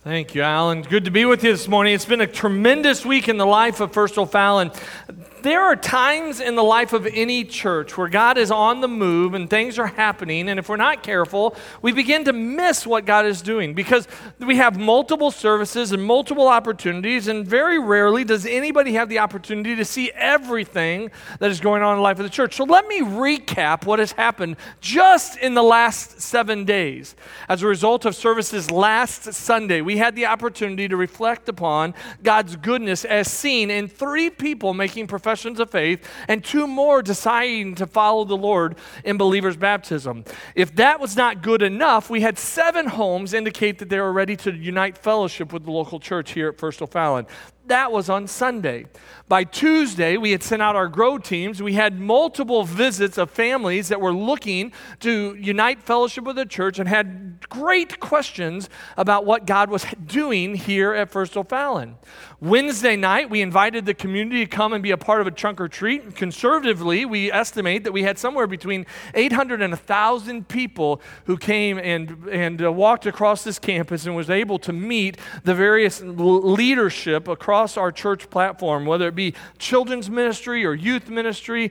Thank you, Alan. Good to be with you this morning. It's been a tremendous week in the life of First O'Fallon. There are times in the life of any church where God is on the move and things are happening, and if we're not careful, we begin to miss what God is doing because we have multiple services and multiple opportunities, and very rarely does anybody have the opportunity to see everything that is going on in the life of the church. So let me recap what has happened just in the last 7 days. As a result of services last Sunday, we had the opportunity to reflect upon God's goodness as seen in 3 people making professions of faith and 2 more deciding to follow the Lord in believers' baptism. If that was not good enough, we had 7 homes indicate that they were ready to unite fellowship with the local church here at First O'Fallon. That was on Sunday. By Tuesday, we had sent out our grow teams. We had multiple visits of families that were looking to unite fellowship with the church and had great questions about what God was doing here at First O'Fallon. Wednesday night, we invited the community to come and be a part of a trunk or treat. Conservatively, we estimate that we had somewhere between 800 and 1,000 people who came and walked across this campus and was able to meet the various leadership across our church platform, whether it be children's ministry or youth ministry,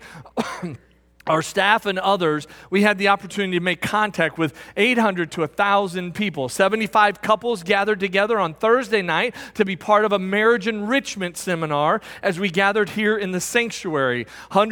our staff and others. We had the opportunity to make contact with 800 to 1,000 people. 75 couples gathered together on Thursday night to be part of a marriage enrichment seminar as we gathered here in the sanctuary.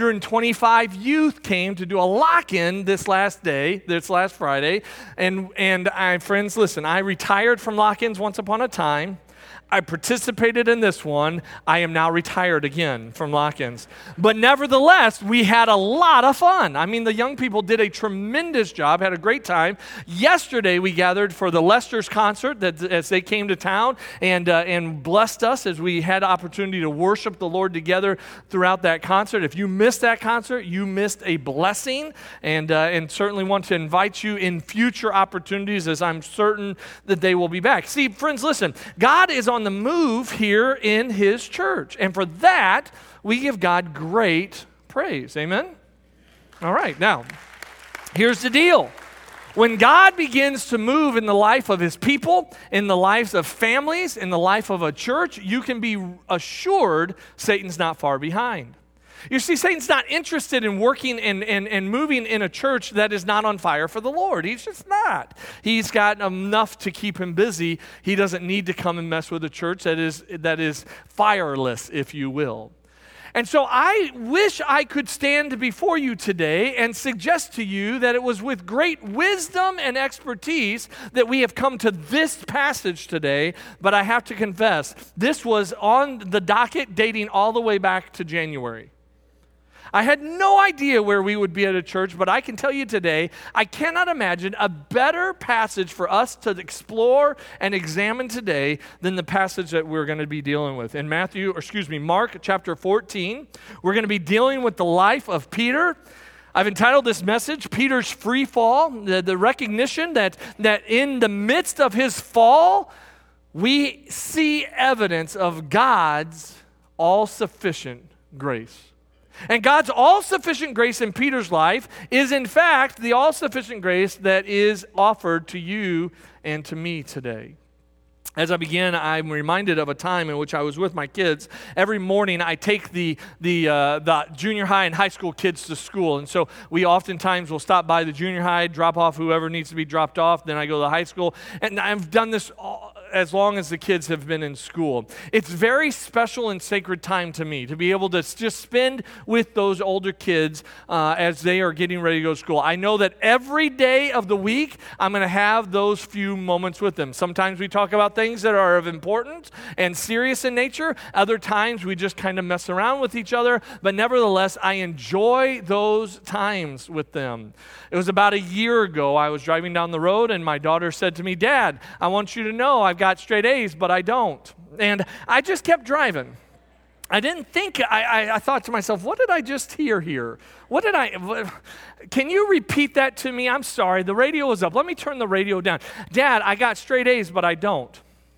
125 youth came to do a lock-in this last Friday. And friends, listen, I retired from lock-ins once upon a time. I participated in this one. I am now retired again from lock-ins. But nevertheless, we had a lot of fun. I mean, the young people did a tremendous job, had a great time. Yesterday, we gathered for the Lester's concert as they came to town and blessed us as we had opportunity to worship the Lord together throughout that concert. If you missed that concert, you missed a blessing, and certainly want to invite you in future opportunities, as I'm certain that they will be back. See, friends, listen, God is on the move here in His church. And for that, we give God great praise. Amen? All right, now, here's the deal. When God begins to move in the life of His people, in the lives of families, in the life of a church, you can be assured Satan's not far behind. You see, Satan's not interested in working and moving in a church that is not on fire for the Lord. He's just not. He's got enough to keep him busy. He doesn't need to come and mess with a church that is fireless, if you will. And so I wish I could stand before you today and suggest to you that it was with great wisdom and expertise that we have come to this passage today, but I have to confess, this was on the docket dating all the way back to January. I had no idea where we would be at a church, but I can tell you today, I cannot imagine a better passage for us to explore and examine today than the passage that we're going to be dealing with. In Mark chapter 14, we're going to be dealing with the life of Peter. I've entitled this message, Peter's Free Fall, the recognition that in the midst of his fall, we see evidence of God's all-sufficient grace. And God's all-sufficient grace in Peter's life is, in fact, the all-sufficient grace that is offered to you and to me today. As I begin, I'm reminded of a time in which I was with my kids. Every morning, I take the junior high and high school kids to school. And so we oftentimes will stop by the junior high, drop off whoever needs to be dropped off. Then I go to the high school. And I've done this as long as the kids have been in school. It's very special and sacred time to me to be able to just spend with those older kids as they are getting ready to go to school. I know that every day of the week, I'm going to have those few moments with them. Sometimes we talk about things that are of importance and serious in nature. Other times we just kind of mess around with each other. But nevertheless, I enjoy those times with them. It was about a year ago, I was driving down the road and my daughter said to me, "Dad, I want you to know I've got straight A's, but I don't." And I just kept driving. I didn't think, I thought to myself, what did I just hear here? Can you repeat that to me? I'm sorry, the radio is up. Let me turn the radio down. "Dad, I got straight A's, but I don't."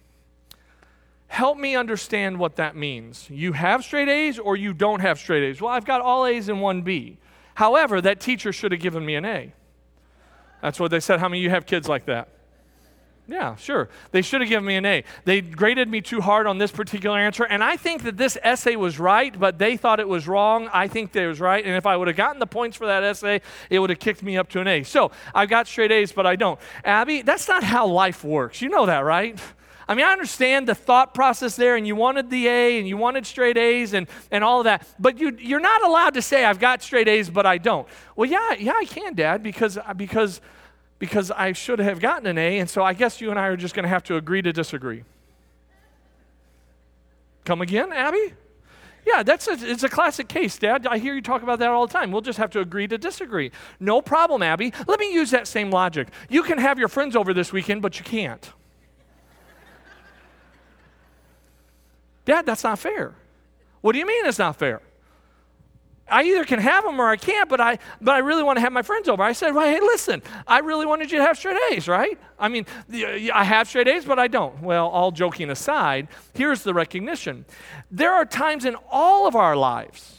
Help me understand what that means. You have straight A's or you don't have straight A's? Well, I've got all A's and one B. However, that teacher should have given me an A. That's what they said. How many of you have kids like that? Yeah, sure. They should have given me an A. They graded me too hard on this particular answer, and I think that this essay was right, but they thought it was wrong. I think they was right, and if I would have gotten the points for that essay, it would have kicked me up to an A. So I got straight A's, but I don't. Abby, that's not how life works. You know that, right? I mean, I understand the thought process there, and you wanted the A, and you wanted straight A's, and all of that, but you're not allowed to say, I've got straight A's, but I don't. Well, yeah, I can, Dad, because I should have gotten an A, and so I guess you and I are just going to have to agree to disagree. Come again, Abby? Yeah, it's a classic case, Dad. I hear you talk about that all the time. We'll just have to agree to disagree. No problem, Abby. Let me use that same logic. You can have your friends over this weekend, but you can't. Dad, that's not fair. What do you mean it's not fair? I either can have them or I can't, but I really want to have my friends over. I said, well, hey, listen, I really wanted you to have straight A's, right? I mean, I have straight A's, but I don't. Well, all joking aside, here's the recognition. There are times in all of our lives,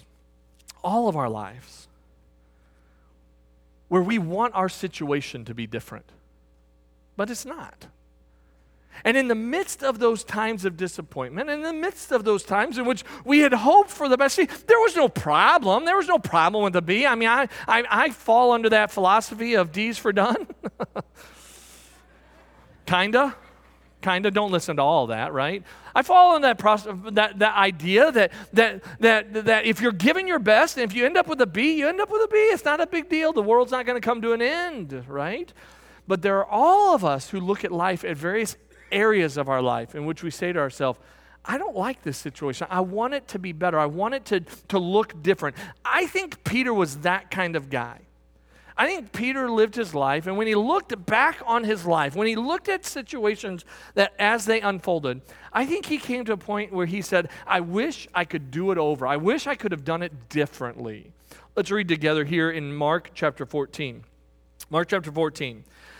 where we want our situation to be different, but it's not. And in the midst of those times of disappointment, in the midst of those times in which we had hoped for the best, see, there was no problem. There was no problem with the B. I mean, I fall under that philosophy of D's for done. Kinda. Don't listen to all that, right? I fall in that process, that idea that if you're giving your best and if you end up with a B, you end up with a B. It's not a big deal. The world's not going to come to an end, right? But there are all of us who look at life at various areas of our life in which we say to ourselves, I don't like this situation. I want it to be better. I want it to look different. I think Peter was that kind of guy. I think Peter lived his life, and when he looked back on his life, when he looked at situations that as they unfolded, I think he came to a point where he said, I wish I could do it over. I wish I could have done it differently. Let's read together here in Mark chapter 14. Mark chapter 14.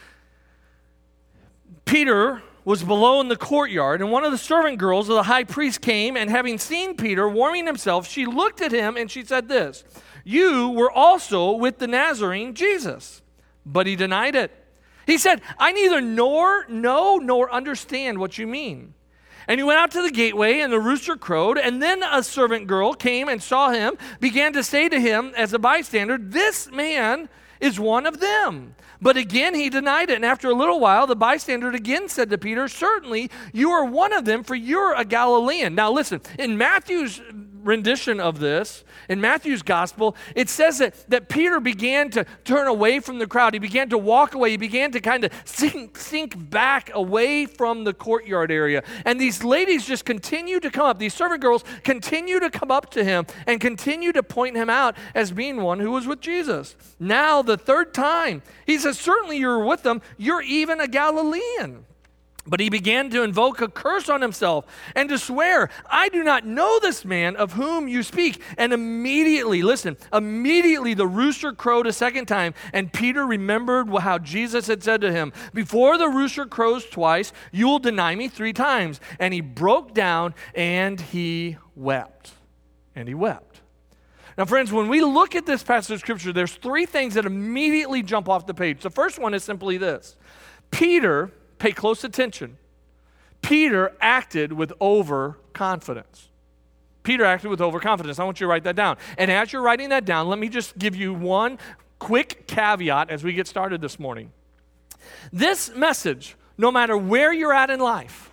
Peter was below in the courtyard, and one of the servant girls of the high priest came, and having seen Peter warming himself, she looked at him and she said this, you were also with the Nazarene Jesus. But he denied it. He said, I neither know nor understand what you mean. And he went out to the gateway, and the rooster crowed, and then a servant girl came and saw him, began to say to him as a bystander, this man is one of them. But again he denied it, and after a little while the bystander again said to Peter, certainly you are one of them, for you're a Galilean. Now listen, in Matthew's rendition of this, in Matthew's gospel, it says that Peter began to turn away from the crowd. He began to walk away. He began to kind of sink back away from the courtyard area. And these ladies just continue to come up. These servant girls continue to come up to him and continue to point him out as being one who was with Jesus. Now, the third time, he says, certainly you're with them. You're even a Galilean. But he began to invoke a curse on himself and to swear, I do not know this man of whom you speak. And immediately the rooster crowed a second time. And Peter remembered how Jesus had said to him, before the rooster crows twice, you will deny me 3 times. And he broke down and he wept. And he wept. Now, friends, when we look at this passage of Scripture, there's 3 things that immediately jump off the page. The first one is simply this. Peter, pay close attention. Peter acted with overconfidence. Peter acted with overconfidence. I want you to write that down. And as you're writing that down, let me just give you one quick caveat as we get started this morning. This message, no matter where you're at in life,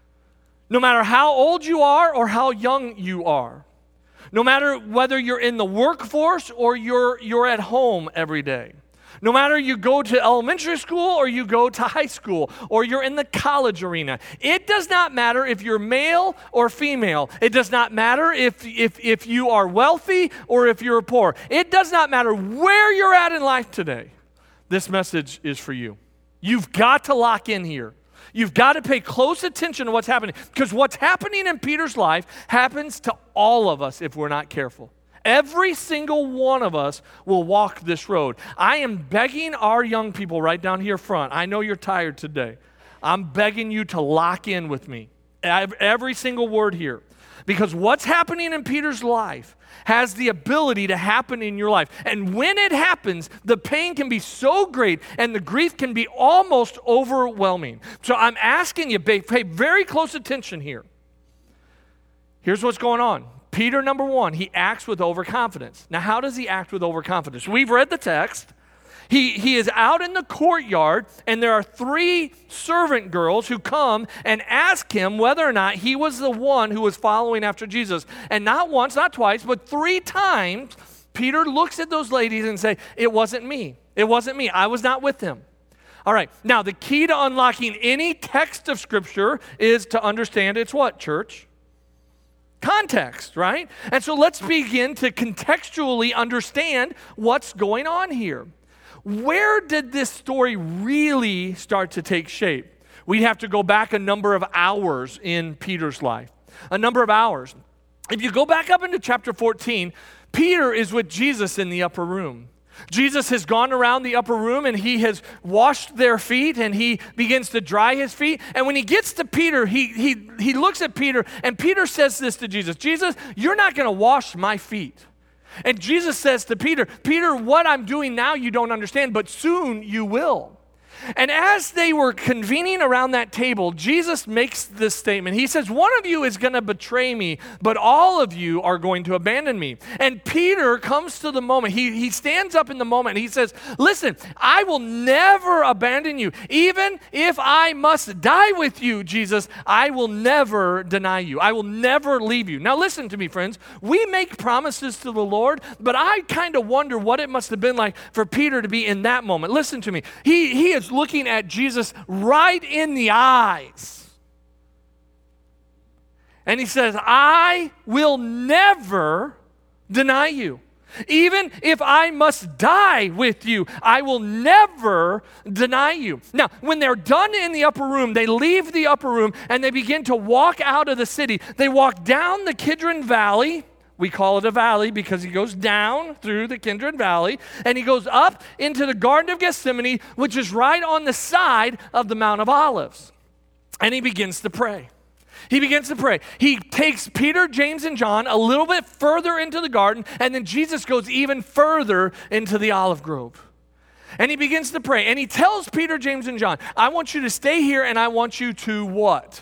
no matter how old you are or how young you are, no matter whether you're in the workforce or you're at home every day, no matter you go to elementary school or you go to high school or you're in the college arena, it does not matter if you're male or female. It does not matter if you are wealthy or if you're poor. It does not matter where you're at in life today. This message is for you. You've got to lock in here. You've got to pay close attention to what's happening, because what's happening in Peter's life happens to all of us if we're not careful. Every single one of us will walk this road. I am begging our young people right down here front. I know you're tired today. I'm begging you to lock in with me. Every single word here. Because what's happening in Peter's life has the ability to happen in your life. And when it happens, the pain can be so great and the grief can be almost overwhelming. So I'm asking you, pay very close attention here. Here's what's going on. Peter, number one, he acts with overconfidence. Now, how does he act with overconfidence? We've read the text. He is out in the courtyard, and there are 3 servant girls who come and ask him whether or not he was the one who was following after Jesus. And not once, not twice, but 3 times, Peter looks at those ladies and says, it wasn't me. It wasn't me. I was not with them. All right. Now, the key to unlocking any text of Scripture is to understand it's what, church? Context, right? And so let's begin to contextually understand what's going on here. Where did this story really start to take shape? We'd have to go back a number of hours in Peter's life. A number of hours. If you go back up into chapter 14, Peter is with Jesus in the upper room. Jesus has gone around the upper room and he has washed their feet and he begins to dry his feet. And when he gets to Peter, he looks at Peter and Peter says this to Jesus, Jesus, you're not going to wash my feet. And Jesus says to Peter, Peter, what I'm doing now you don't understand, but soon you will. And as they were convening around that table, Jesus makes this statement. He says, one of you is going to betray me, but all of you are going to abandon me. And Peter comes to the moment. He stands up in the moment. And he says, listen, I will never abandon you. Even if I must die with you, Jesus, I will never deny you. I will never leave you. Now listen to me, friends. We make promises to the Lord, but I kind of wonder what it must have been like for Peter to be in that moment. Listen to me. He is looking at Jesus right in the eyes. And he says, I will never deny you. Even if I must die with you, I will never deny you. Now, when they're done in the upper room, they leave the upper room and they begin to walk out of the city. They walk down the Kidron Valley. We call it a valley because he goes down through the Kidron Valley and he goes up into the Garden of Gethsemane, which is right on the side of the Mount of Olives. And he begins to pray. He begins to pray. He takes Peter, James, and John a little bit further into the garden, and then Jesus goes even further into the olive grove. And he begins to pray. And he tells Peter, James, and John, I want you to stay here and I want you to what?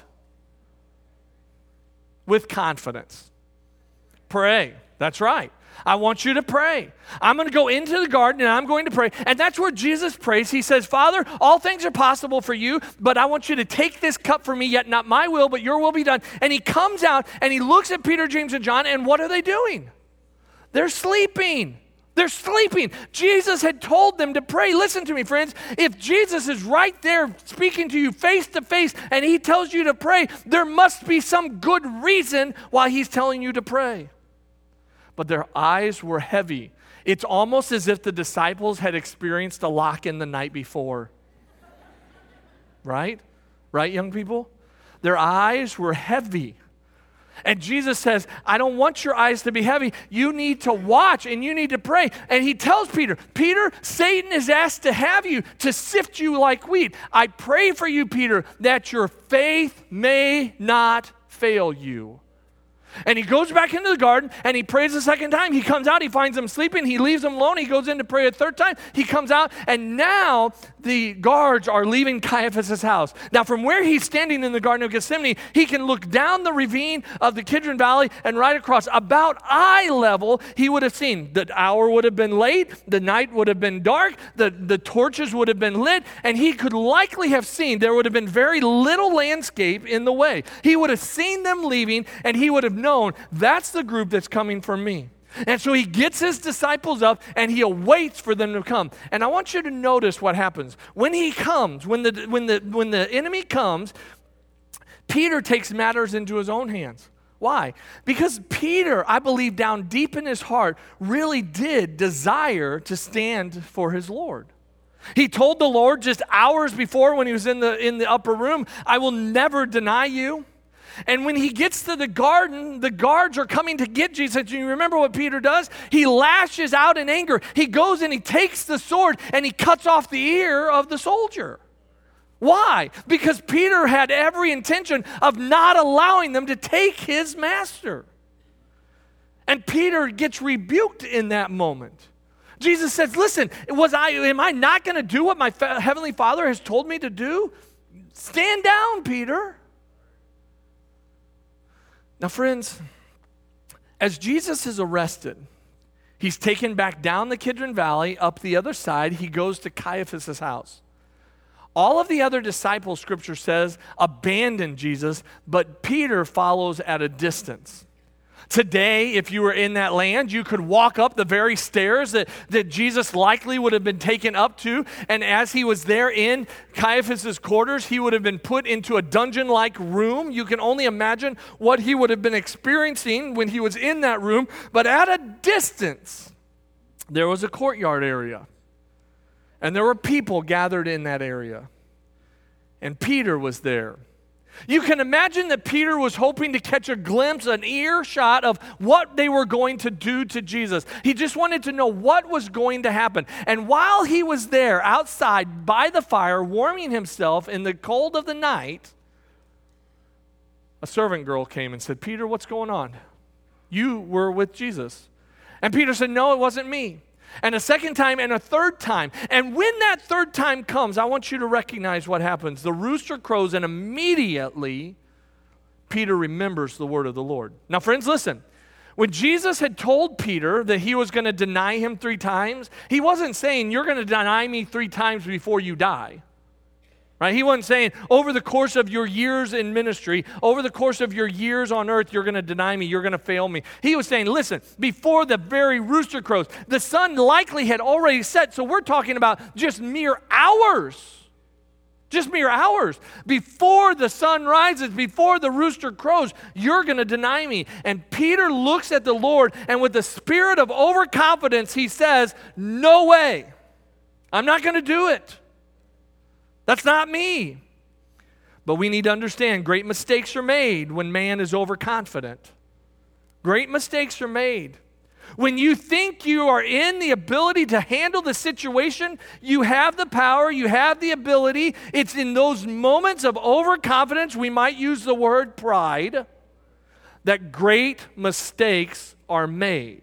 With confidence. Pray. That's right. I want you to pray. I'm going to go into the garden and I'm going to pray. And that's where Jesus prays. He says, Father, all things are possible for you, but I want you to take this cup from me, yet not my will, but your will be done. And he comes out and he looks at Peter, James, and John, and what are they doing? They're sleeping. They're sleeping. Jesus had told them to pray. Listen to me, friends. If Jesus is right there speaking to you face to face and he tells you to pray, there must be some good reason why he's telling you to pray. But their eyes were heavy. It's almost as if the disciples had experienced a lock-in the night before. Right? Right, young people? Their eyes were heavy. And Jesus says, I don't want your eyes to be heavy. You need to watch and you need to pray. And he tells Peter, Peter, Satan is asked to have you, to sift you like wheat. I pray for you, Peter, that your faith may not fail you. And he goes back into the garden and he prays a second time. He comes out, he finds them sleeping, he leaves them alone, he goes in to pray a third time. He comes out and now the guards are leaving Caiaphas' house. Now from where he's standing in the Garden of Gethsemane, he can look down the ravine of the Kidron Valley and right across. About eye level, he would have seen the hour would have been late, the night would have been dark, the torches would have been lit, and he could likely have seen there would have been very little landscape in the way. He would have seen them leaving and he would have known that's the group that's coming from me. And so he gets his disciples up and he awaits for them to come. And I want you to notice what happens. When he comes, when the enemy comes, Peter takes matters into his own hands. Why? Because Peter, I believe down deep in his heart, really did desire to stand for his Lord. He told the Lord just hours before when he was in the upper room, I will never deny you. And when he gets to the garden, the guards are coming to get Jesus. And you remember what Peter does? He lashes out in anger. He goes and he takes the sword and he cuts off the ear of the soldier. Why? Because Peter had every intention of not allowing them to take his master. And Peter gets rebuked in that moment. Jesus says, listen, am I not going to do what my heavenly Father has told me to do? Stand down, Peter. Now, friends, as Jesus is arrested, he's taken back down the Kidron Valley, up the other side. He goes to Caiaphas' house. All of the other disciples, Scripture says, abandoned Jesus, but Peter follows at a distance. Today, if you were in that land, you could walk up the very stairs that Jesus likely would have been taken up to, and as he was there in Caiaphas' quarters, he would have been put into a dungeon-like room. You can only imagine what he would have been experiencing when he was in that room, but at a distance, there was a courtyard area. And there were people gathered in that area. And Peter was there. You can imagine that Peter was hoping to catch a glimpse, an earshot of what they were going to do to Jesus. He just wanted to know what was going to happen. And while he was there outside by the fire, warming himself in the cold of the night, a servant girl came and said, Peter, what's going on? You were with Jesus. And Peter said, no, it wasn't me. And a second time and a third time. And when that third time comes, I want you to recognize what happens. The rooster crows and immediately Peter remembers the word of the Lord. Now, friends, listen. When Jesus had told Peter that he was going to deny him 3 times, he wasn't saying, you're going to deny me 3 times before you die. Right? He wasn't saying, over the course of your years in ministry, over the course of your years on earth, you're going to deny me, you're going to fail me. He was saying, listen, before the very rooster crows, the sun likely had already set, so we're talking about just mere hours. Just mere hours. Before the sun rises, before the rooster crows, you're going to deny me. And Peter looks at the Lord, and with the spirit of overconfidence, he says, no way. I'm not going to do it. That's not me. But we need to understand great mistakes are made when man is overconfident. Great mistakes are made. When you think you are in the ability to handle the situation, you have the power, you have the ability. It's in those moments of overconfidence, we might use the word pride, that great mistakes are made.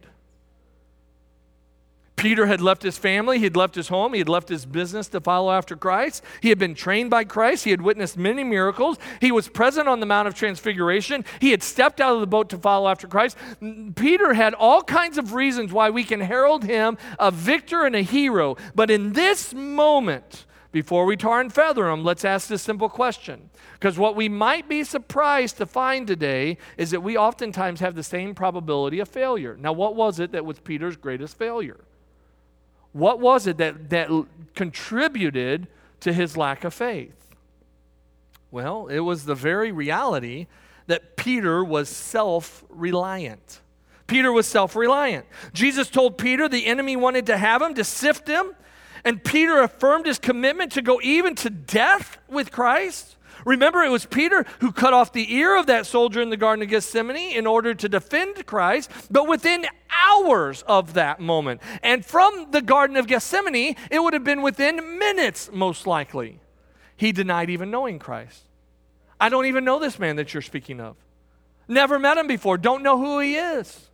Peter had left his family, he had left his home, he had left his business to follow after Christ. He had been trained by Christ, he had witnessed many miracles, he was present on the Mount of Transfiguration, he had stepped out of the boat to follow after Christ. Peter had all kinds of reasons why we can herald him a victor and a hero. But in this moment, before we tar and feather him, let's ask this simple question. Because what we might be surprised to find today is that we oftentimes have the same probability of failure. Now, what was it that was Peter's greatest failure? What was it that contributed to his lack of faith? Well, it was the very reality that Peter was self-reliant. Peter was self-reliant. Jesus told Peter the enemy wanted to have him, to sift him, and Peter affirmed his commitment to go even to death with Christ. Remember, it was Peter who cut off the ear of that soldier in the Garden of Gethsemane in order to defend Christ, but within hours of that moment. And from the Garden of Gethsemane, it would have been within minutes, most likely. He denied even knowing Christ. I don't even know this man that you're speaking of. Never met him before, don't know who he is.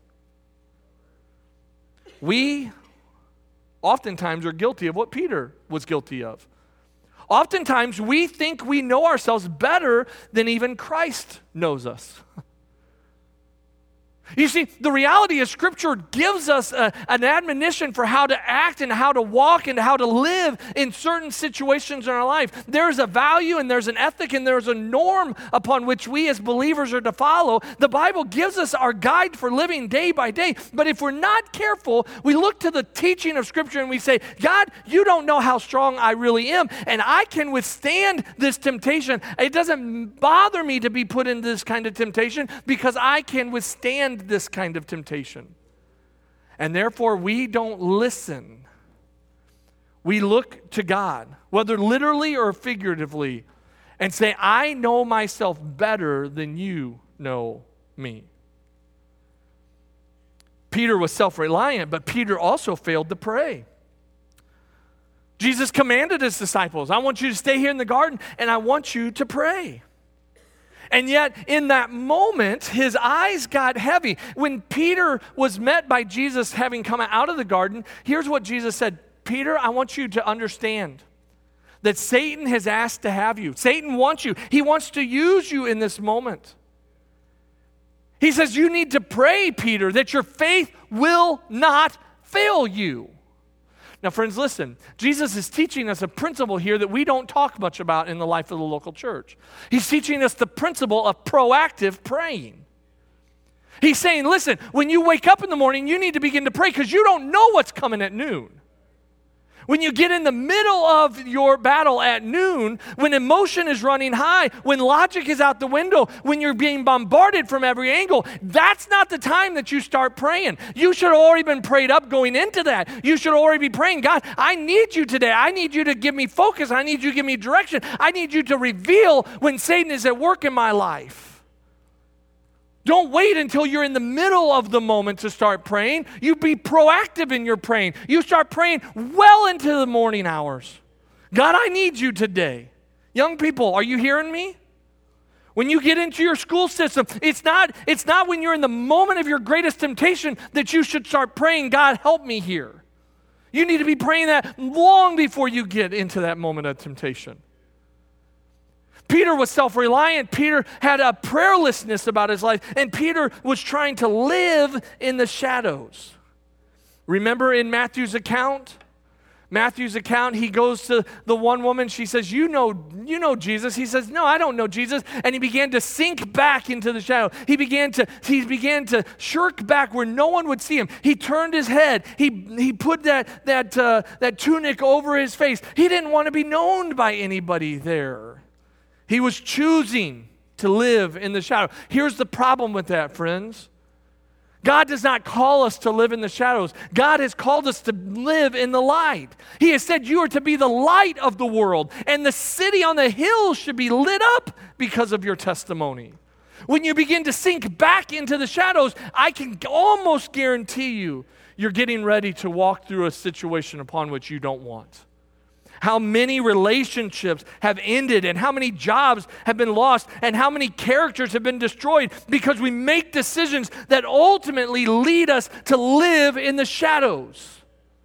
We oftentimes are guilty of what Peter was guilty of. Oftentimes, we think we know ourselves better than even Christ knows us. You see, the reality is Scripture gives us an admonition for how to act and how to walk and how to live in certain situations in our life. There's a value and there's an ethic and there's a norm upon which we as believers are to follow. The Bible gives us our guide for living day by day. But if we're not careful, we look to the teaching of Scripture and we say, God, you don't know how strong I really am, and I can withstand this temptation. It doesn't bother me to be put into this kind of temptation because I can withstand this kind of temptation. And therefore, we don't listen. We look to God, whether literally or figuratively, and say, I know myself better than you know me. Peter was self-reliant, but Peter also failed to pray. Jesus commanded his disciples, I want you to stay here in the garden and I want you to pray. And yet, in that moment, his eyes got heavy. When Peter was met by Jesus having come out of the garden, here's what Jesus said, Peter, I want you to understand that Satan has asked to have you. Satan wants you. He wants to use you in this moment. He says, you need to pray, Peter, that your faith will not fail you. Now, friends, listen. Jesus is teaching us a principle here that we don't talk much about in the life of the local church. He's teaching us the principle of proactive praying. He's saying, listen, when you wake up in the morning, you need to begin to pray because you don't know what's coming at noon. When you get in the middle of your battle at noon, when emotion is running high, when logic is out the window, when you're being bombarded from every angle, that's not the time that you start praying. You should have already been prayed up going into that. You should already be praying, God, I need you today. I need you to give me focus. I need you to give me direction. I need you to reveal when Satan is at work in my life. Don't wait until you're in the middle of the moment to start praying. You be proactive in your praying. You start praying well into the morning hours. God, I need you today. Young people, are you hearing me? When you get into your school system, it's not when you're in the moment of your greatest temptation that you should start praying, God, help me here. You need to be praying that long before you get into that moment of temptation. Peter was self-reliant. Peter had a prayerlessness about his life, and Peter was trying to live in the shadows. Remember in Matthew's account, he goes to the one woman. She says, you know Jesus. He says, no, I don't know Jesus. And he began to sink back into the shadow. He began to shirk back where no one would see him. He turned his head. He put that tunic over his face. He didn't want to be known by anybody there. He was choosing to live in the shadow. Here's the problem with that, friends. God does not call us to live in the shadows. God has called us to live in the light. He has said you are to be the light of the world, and the city on the hill should be lit up because of your testimony. When you begin to sink back into the shadows, I can almost guarantee you're getting ready to walk through a situation upon which you don't want. How many relationships have ended and how many jobs have been lost and how many characters have been destroyed because we make decisions that ultimately lead us to live in the shadows.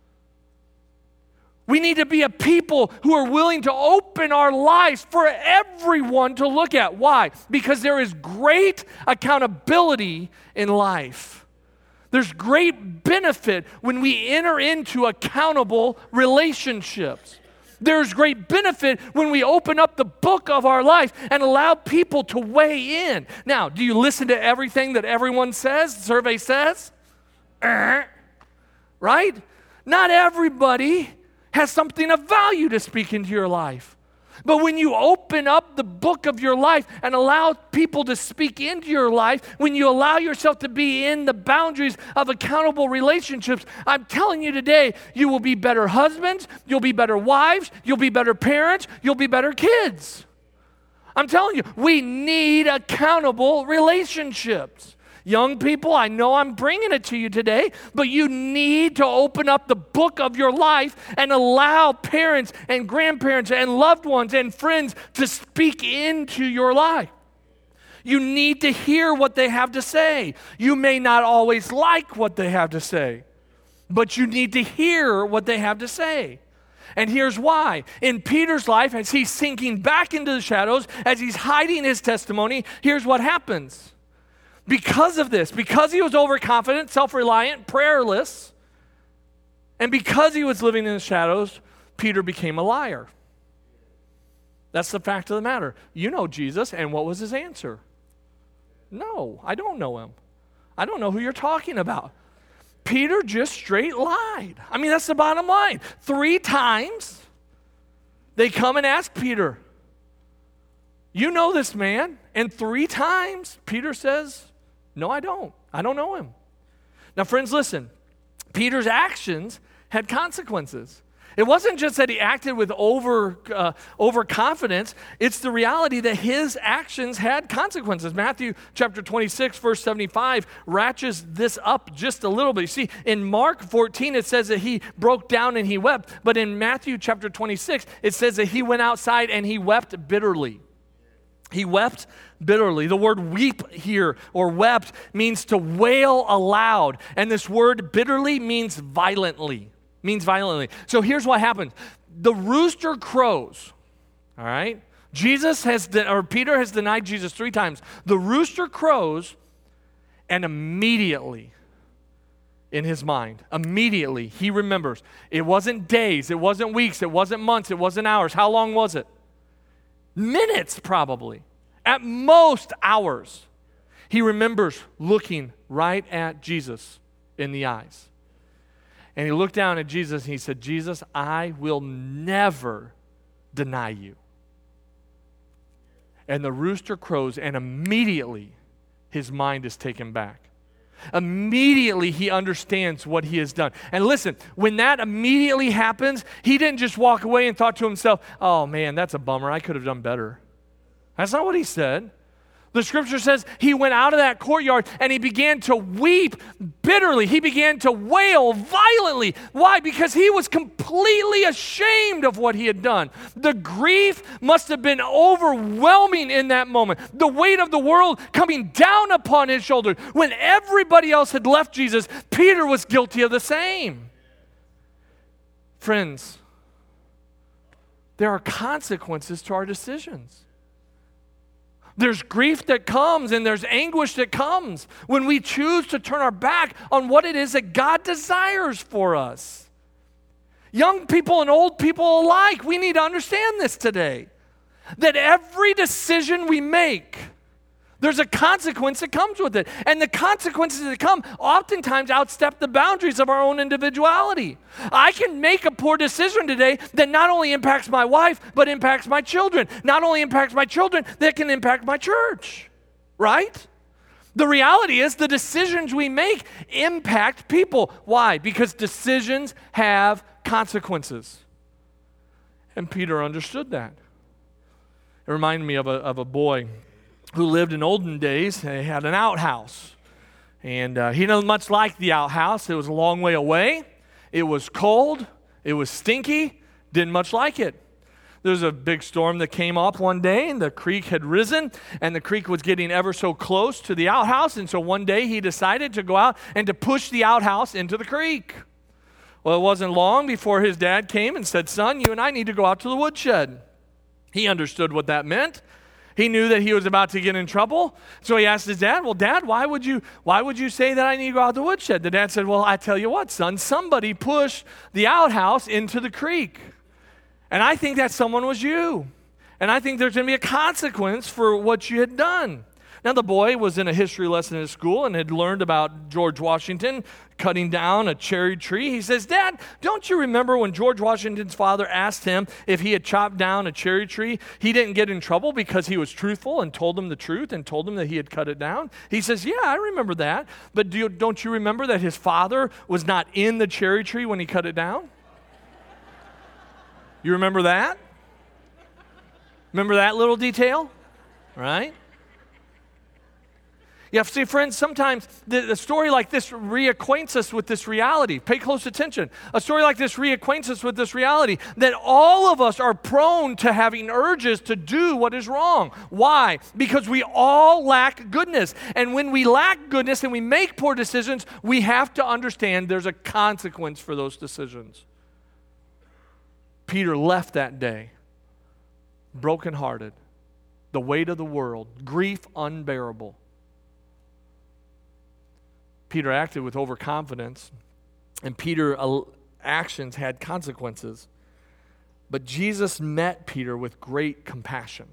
We need to be a people who are willing to open our lives for everyone to look at. Why? Because there is great accountability in life. There's great benefit when we enter into accountable relationships. There's great benefit when we open up the book of our life and allow people to weigh in. Now, do you listen to everything that everyone says, the survey says? Right? Not everybody has something of value to speak into your life. But when you open up the book of your life and allow people to speak into your life, when you allow yourself to be in the boundaries of accountable relationships, I'm telling you today, you will be better husbands, you'll be better wives, you'll be better parents, you'll be better kids. I'm telling you, we need accountable relationships. Young people, I know I'm bringing it to you today, but you need to open up the book of your life and allow parents and grandparents and loved ones and friends to speak into your life. You need to hear what they have to say. You may not always like what they have to say, but you need to hear what they have to say. And here's why. In Peter's life, as he's sinking back into the shadows, as he's hiding his testimony, here's what happens. Because of this, because he was overconfident, self-reliant, prayerless, and because he was living in the shadows, Peter became a liar. That's the fact of the matter. You know Jesus, and what was his answer? No, I don't know him. I don't know who you're talking about. Peter just straight lied. I mean, that's the bottom line. 3 times they come and ask Peter, you know this man? And 3 times Peter says, no, I don't. I don't know him. Now, friends, listen. Peter's actions had consequences. It wasn't just that he acted with overconfidence. It's the reality that his actions had consequences. Matthew chapter 26, verse 75 ratchets this up just a little bit. You see, in Mark 14, it says that he broke down and he wept. But in Matthew chapter 26, it says that he went outside and he wept bitterly. He wept bitterly. The word weep here, or wept, means to wail aloud. And this word bitterly means violently. So here's what happens. The rooster crows, all right? Peter has denied Jesus 3 times. The rooster crows, and immediately, in his mind, immediately, he remembers. It wasn't days, it wasn't weeks, it wasn't months, it wasn't hours. How long was it? Minutes, probably. At most, hours. He remembers looking right at Jesus in the eyes. And he looked down at Jesus and he said, Jesus, I will never deny you. And the rooster crows, and immediately his mind is taken back. Immediately he understands what he has done. And listen, when that immediately happens, he didn't just walk away and thought to himself, oh man, that's a bummer, I could have done better. That's not what he said. The scripture says he went out of that courtyard and he began to weep bitterly. He began to wail violently. Why? Because he was completely ashamed of what he had done. The grief must have been overwhelming in that moment. The weight of the world coming down upon his shoulders. When everybody else had left Jesus, Peter was guilty of the same. Friends, there are consequences to our decisions. There's grief that comes and there's anguish that comes when we choose to turn our back on what it is that God desires for us. Young people and old people alike, we need to understand this today. That every decision we make, there's a consequence that comes with it. And the consequences that come oftentimes outstep the boundaries of our own individuality. I can make a poor decision today that not only impacts my wife, but impacts my children. Not only impacts my children, that can impact my church. Right? The reality is the decisions we make impact people. Why? Because decisions have consequences. And Peter understood that. It reminded me of a boy who lived in olden days. He had an outhouse. And he didn't much like the outhouse. It was a long way away. It was cold. It was stinky. Didn't much like it. There was a big storm that came up one day, and the creek had risen, and the creek was getting ever so close to the outhouse. And so one day he decided to go out and to push the outhouse into the creek. Well, it wasn't long before his dad came and said, son, you and I need to go out to the woodshed. He understood what that meant. He knew that he was about to get in trouble. So he asked his dad, well, Dad, why would you say that I need to go out the woodshed? The dad said, well, I tell you what, son, somebody pushed the outhouse into the creek. And I think that someone was you. And I think there's going to be a consequence for what you had done. Now, the boy was in a history lesson at school and had learned about George Washington cutting down a cherry tree. He says, Dad, don't you remember when George Washington's father asked him if he had chopped down a cherry tree? He didn't get in trouble because he was truthful and told him the truth and told him that he had cut it down. He says, yeah, I remember that. But don't you remember that his father was not in the cherry tree when he cut it down? You remember that? Remember that little detail? Right? Yeah, see, friends, sometimes the story like this reacquaints us with this reality. Pay close attention. A story like this reacquaints us with this reality that all of us are prone to having urges to do what is wrong. Why? Because we all lack goodness. And when we lack goodness and we make poor decisions, we have to understand there's a consequence for those decisions. Peter left that day brokenhearted, the weight of the world, grief unbearable. Peter acted with overconfidence, and Peter's actions had consequences. But Jesus met Peter with great compassion.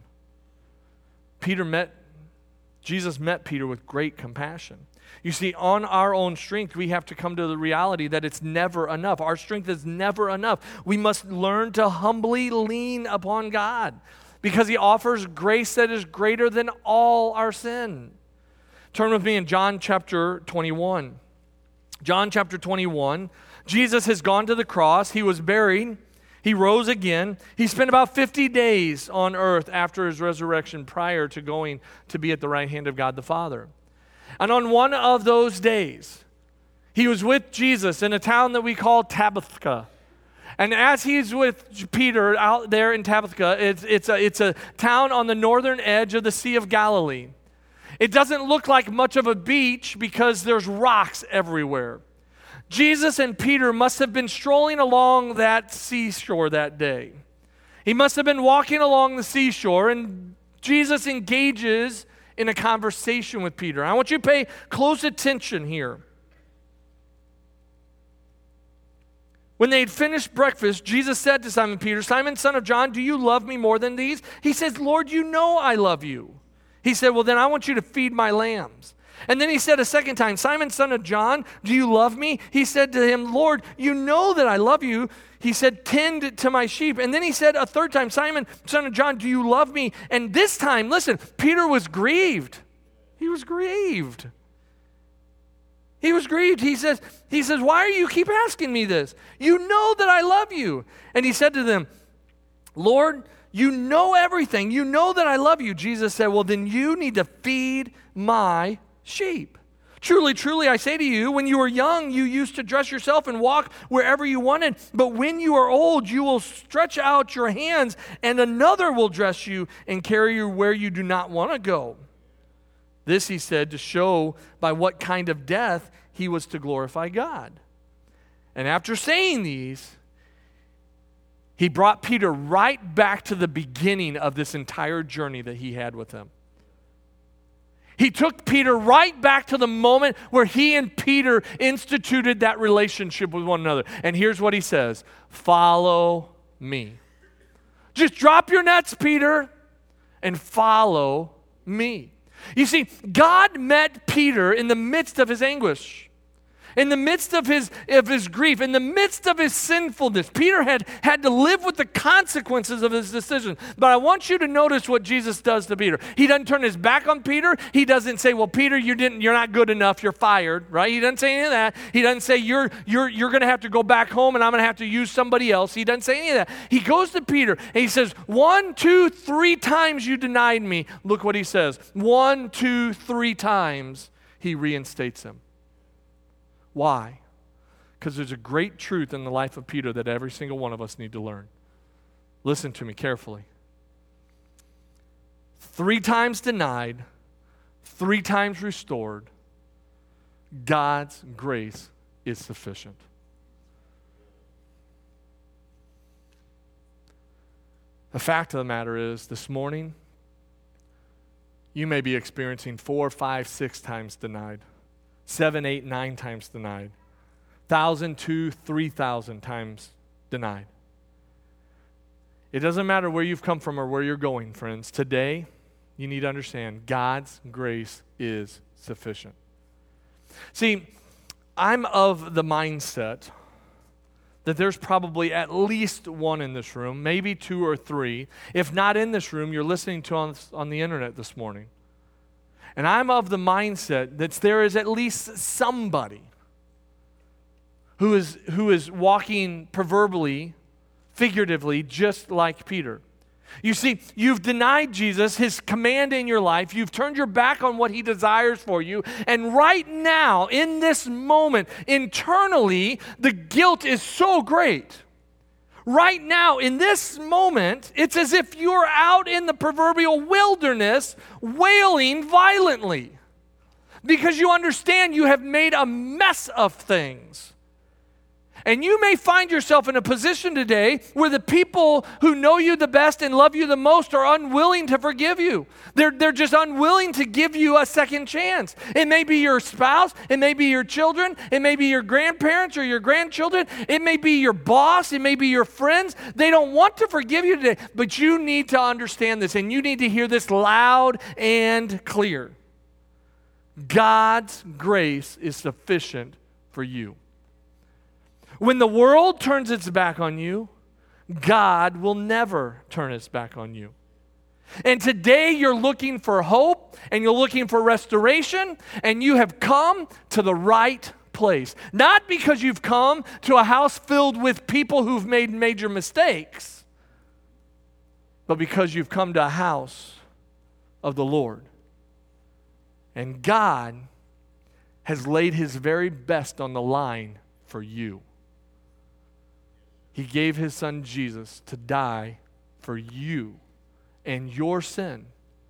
Jesus met Peter with great compassion. You see, on our own strength, we have to come to the reality that it's never enough. Our strength is never enough. We must learn to humbly lean upon God because He offers grace that is greater than all our sin. Turn with me in John chapter 21. John chapter 21. Jesus has gone to the cross. He was buried. He rose again. He spent about 50 days on earth after his resurrection prior to going to be at the right hand of God the Father. And on one of those days, he was with Jesus in a town that we call Tabitha. And as he's with Peter out there in Tabitha, it's a town on the northern edge of the Sea of Galilee. It doesn't look like much of a beach because there's rocks everywhere. Jesus and Peter must have been strolling along that seashore that day. He must have been walking along the seashore, and Jesus engages in a conversation with Peter. I want you to pay close attention here. When they had finished breakfast, Jesus said to Simon Peter, "Simon, son of John, do you love me more than these?" He says, "Lord, you know I love you." He said, "Well, then I want you to feed my lambs." And then he said a second time, "Simon, son of John, do you love me?" He said to him, "Lord, you know that I love you." He said, "Tend to my sheep." And then he said a third time, "Simon, son of John, do you love me?" And this time, listen, Peter was grieved. He was grieved. He was grieved. He says, "Why are you keep asking me this? You know that I love you." And he said to them, "Lord, you know everything. You know that I love you." Jesus said, "Well, then you need to feed my sheep. Truly, truly, I say to you, when you were young, you used to dress yourself and walk wherever you wanted. But when you are old, you will stretch out your hands, and another will dress you and carry you where you do not want to go." This he said to show by what kind of death he was to glorify God. And after saying these, he brought Peter right back to the beginning of this entire journey that he had with him. He took Peter right back to the moment where he and Peter instituted that relationship with one another. And here's what he says: "Follow me." Just drop your nets, Peter, and follow me. You see, God met Peter in the midst of his anguish, in the midst of his grief, in the midst of his sinfulness. Peter had to live with the consequences of his decision. But I want you to notice what Jesus does to Peter. He doesn't turn his back on Peter. He doesn't say, "Well, Peter, you're not good enough, you're fired," right? He doesn't say any of that. He doesn't say, you're going to have to go back home and I'm going to have to use somebody else. He doesn't say any of that. He goes to Peter and he says, 1, 2, 3 times you denied me. Look what he says. 1, 2, 3 times he reinstates him. Why? Because there's a great truth in the life of Peter that every single one of us need to learn. Listen to me carefully. 3 times denied, 3 times restored, God's grace is sufficient. The fact of the matter is, this morning, you may be experiencing 4, 5, 6 times denied. 7, 8, 9 times denied. 1,000, 2,000, 3,000 times denied. It doesn't matter where you've come from or where you're going, friends. Today, you need to understand God's grace is sufficient. See, I'm of the mindset that there's probably at least one in this room, maybe 2 or 3. If not in this room, you're listening to on the internet this morning. And I'm of the mindset that there is at least somebody who is walking proverbially, figuratively, just like Peter. You see, you've denied Jesus, his command in your life. You've turned your back on what he desires for you. And right now, in this moment, internally, the guilt is so great. Right now, in this moment, it's as if you're out in the proverbial wilderness wailing violently because you understand you have made a mess of things. And you may find yourself in a position today where the people who know you the best and love you the most are unwilling to forgive you. They're just unwilling to give you a second chance. It may be your spouse. It may be your children. It may be your grandparents or your grandchildren. It may be your boss. It may be your friends. They don't want to forgive you today, but you need to understand this, and you need to hear this loud and clear. God's grace is sufficient for you. When the world turns its back on you, God will never turn his back on you. And today you're looking for hope and you're looking for restoration, and you have come to the right place. Not because you've come to a house filled with people who've made major mistakes, but because you've come to a house of the Lord. And God has laid his very best on the line for you. He gave his son Jesus to die for you and your sin.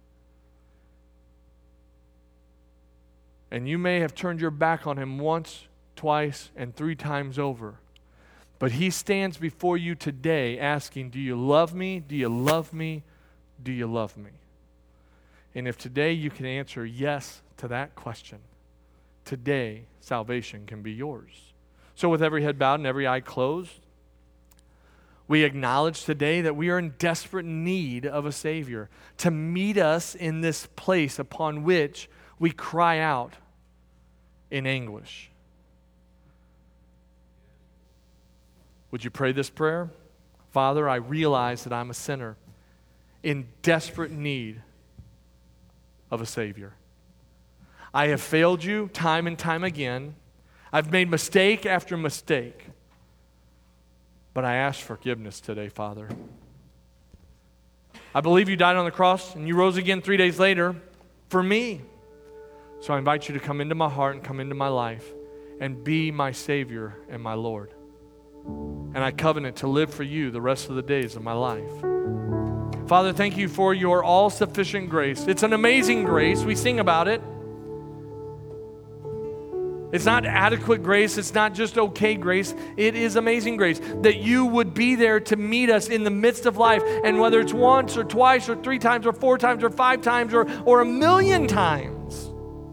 And you may have turned your back on him once, twice, and 3 times over. But he stands before you today asking, do you love me? Do you love me? Do you love me? And if today you can answer yes to that question, today salvation can be yours. So with every head bowed and every eye closed, we acknowledge today that we are in desperate need of a Savior to meet us in this place upon which we cry out in anguish. Would you pray this prayer? Father, I realize that I'm a sinner in desperate need of a Savior. I have failed you time and time again. I've made mistake after mistake. But I ask forgiveness today, Father. I believe you died on the cross and you rose again 3 days later for me. So I invite you to come into my heart and come into my life and be my Savior and my Lord. And I covenant to live for you the rest of the days of my life. Father, thank you for your all-sufficient grace. It's an amazing grace. We sing about it. It's not adequate grace. It's not just okay grace. It is amazing grace that you would be there to meet us in the midst of life. And whether it's once or twice or 3 times or 4 times or 5 times or 1,000,000 times,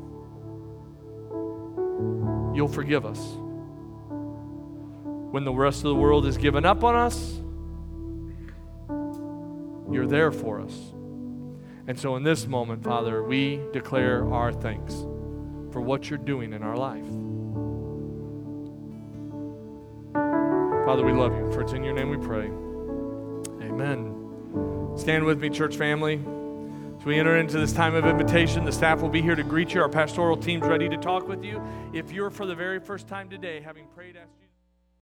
you'll forgive us. When the rest of the world has given up on us, you're there for us. And so in this moment, Father, we declare our thanks for what you're doing in our life. Father, we love you. For it's in your name we pray. Amen. Stand with me, church family. As we enter into this time of invitation, the staff will be here to greet you. Our pastoral team's ready to talk with you. If you're for the very first time today, having prayed, asked you